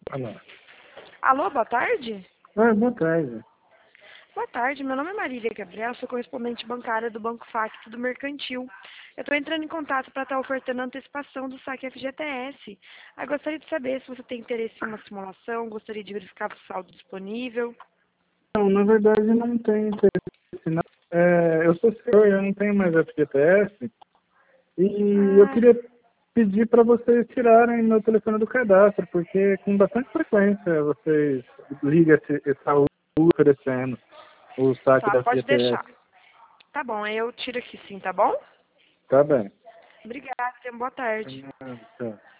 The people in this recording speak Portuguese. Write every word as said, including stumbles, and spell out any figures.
Alô. Alô, boa tarde? Oi, boa tarde. Boa tarde, meu nome é Marília Gabriel, sou correspondente bancária do Banco Facto do Mercantil. Eu estou entrando em contato para estar ofertando a antecipação do saque F G T S. Eu gostaria de saber se você tem interesse em uma simulação, gostaria de verificar o saldo disponível. Não, na verdade não tenho interesse. Não. É, eu sou senhor, eu não tenho mais F G T S. E eu Ah, queria pedir para vocês tirarem meu telefone do cadastro, porque com bastante frequência vocês ligam esse, essa U oferecendo o saque tá, da pode F G T S. deixar. Tá bom, eu tiro aqui sim, tá bom? Tá bem. Obrigada, tenha uma boa tarde. Ah, tá.